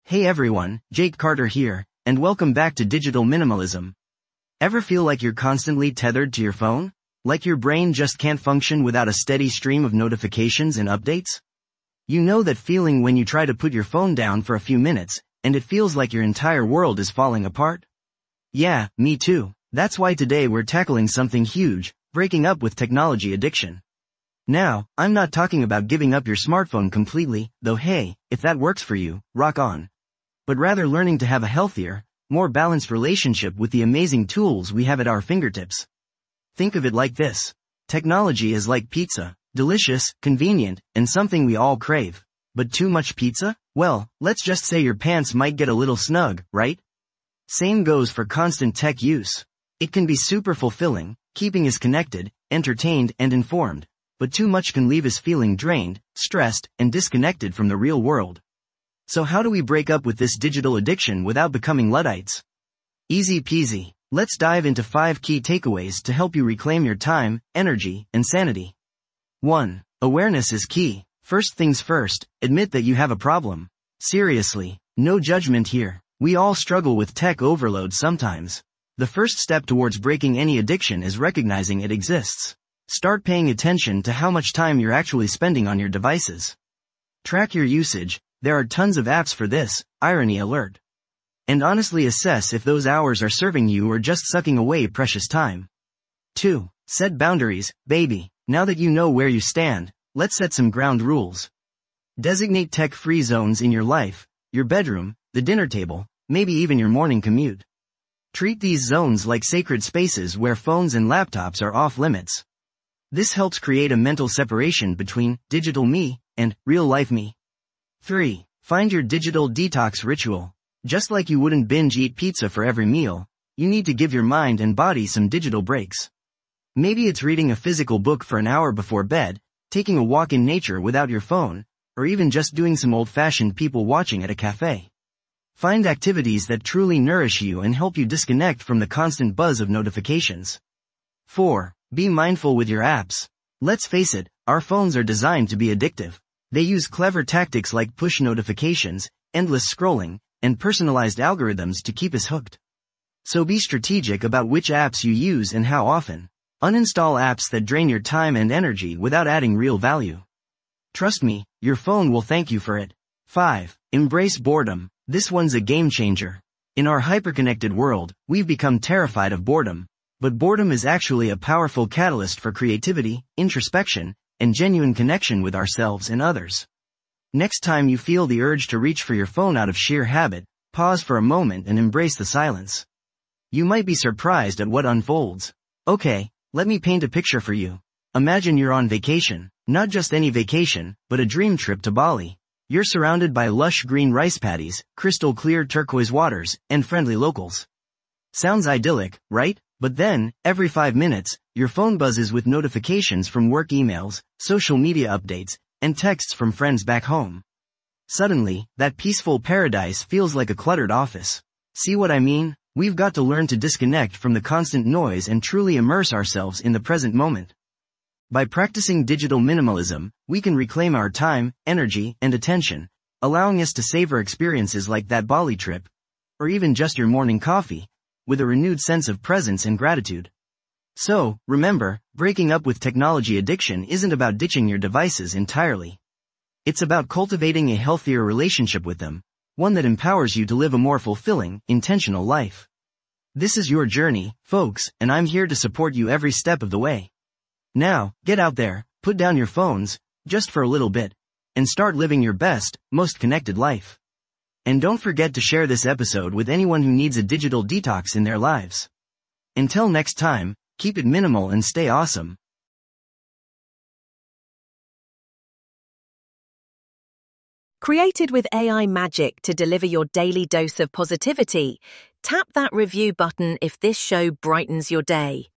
Hey everyone, Jake Carter here, and welcome back to Digital Minimalism. Ever feel like you're constantly tethered to your phone? Like your brain just can't function without a steady stream of notifications and updates? You know that feeling when you try to put your phone down for a few minutes, and it feels like your entire world is falling apart? Yeah, me too. That's why today we're tackling something huge, breaking up with technology addiction. Now, I'm not talking about giving up your smartphone completely, though hey, if that works for you, rock on. But rather learning to have a healthier, more balanced relationship with the amazing tools we have at our fingertips. Think of it like this. Technology is like pizza, delicious, convenient, and something we all crave. But too much pizza? Well, let's just say your pants might get a little snug, right? Same goes for constant tech use. It can be super fulfilling, keeping us connected, entertained, and informed. But too much can leave us feeling drained, stressed, and disconnected from the real world. So how do we break up with this digital addiction without becoming Luddites? Easy peasy. Let's dive into 5 key takeaways to help you reclaim your time, energy, and sanity. 1. Awareness is key. First things first, admit that you have a problem. Seriously, no judgment here. We all struggle with tech overload sometimes. The first step towards breaking any addiction is recognizing it exists. Start paying attention to how much time you're actually spending on your devices. Track your usage. There are tons of apps for this, irony alert. And honestly assess if those hours are serving you or just sucking away precious time. 2. Set boundaries, baby. Now that you know where you stand, let's set some ground rules. Designate tech-free zones in your life, your bedroom, the dinner table, maybe even your morning commute. Treat these zones like sacred spaces where phones and laptops are off limits. This helps create a mental separation between digital me and real-life me. 3. Find your digital detox ritual. Just like you wouldn't binge eat pizza for every meal, you need to give your mind and body some digital breaks. Maybe it's reading a physical book for an hour before bed, taking a walk in nature without your phone, or even just doing some old-fashioned people watching at a cafe. Find activities that truly nourish you and help you disconnect from the constant buzz of notifications. 4. Be mindful with your apps. Let's face it, our phones are designed to be addictive. They use clever tactics like push notifications, endless scrolling, and personalized algorithms to keep us hooked. So be strategic about which apps you use and how often. Uninstall apps that drain your time and energy without adding real value. Trust me, your phone will thank you for it. 5. Embrace boredom. This one's a game changer. In our hyperconnected world, we've become terrified of boredom. But boredom is actually a powerful catalyst for creativity, introspection, and genuine connection with ourselves and others. Next time you feel the urge to reach for your phone out of sheer habit, pause for a moment and embrace the silence. You might be surprised at what unfolds. Okay, let me paint a picture for you. Imagine you're on vacation, not just any vacation, but a dream trip to Bali. You're surrounded by lush green rice paddies, crystal clear turquoise waters, and friendly locals. Sounds idyllic, right? But then, every 5 minutes, your phone buzzes with notifications from work emails, social media updates, and texts from friends back home. Suddenly, that peaceful paradise feels like a cluttered office. See what I mean? We've got to learn to disconnect from the constant noise and truly immerse ourselves in the present moment. By practicing digital minimalism, we can reclaim our time, energy, and attention, allowing us to savor experiences like that Bali trip, or even just your morning coffee, with a renewed sense of presence and gratitude. So, remember, breaking up with technology addiction isn't about ditching your devices entirely. It's about cultivating a healthier relationship with them, one that empowers you to live a more fulfilling, intentional life. This is your journey, folks, and I'm here to support you every step of the way. Now, get out there, put down your phones, just for a little bit, and start living your best, most connected life. And don't forget to share this episode with anyone who needs a digital detox in their lives. Until next time, keep it minimal and stay awesome. Created with AI magic to deliver your daily dose of positivity, tap that review button if this show brightens your day.